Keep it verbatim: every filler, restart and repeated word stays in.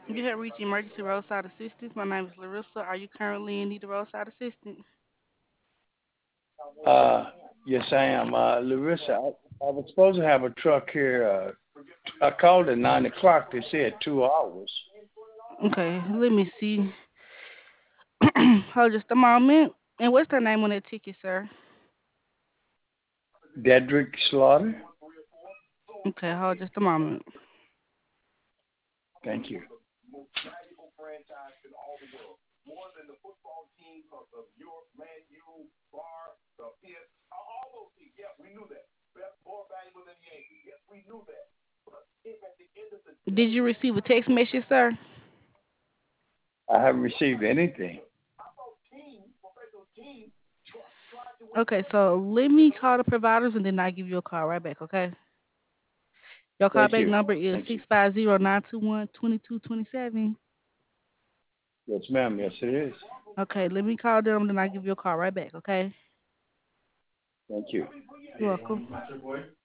You have reached emergency roadside assistance. My name is Larissa. Are you currently in need of roadside assistance? Uh, yes, I am. Uh, Larissa, I, I was supposed to have a truck here. Uh, I called at nine o'clock. They said two hours. Okay, let me see. Hold just a moment. And what's the name on that ticket, sir? Dedrick Slaughter. Okay, hold just a moment. Thank you. Did you receive a text message, sir? I haven't received anything. Okay, so let me call the providers and then I'll give you a call right back, okay? Your Thank callback you. number is Thank you. six five zero nine two one two two two seven. Yes, ma'am. Yes, it is. Okay, let me call them, then I'll give you a call right back, okay? Thank you. You're welcome.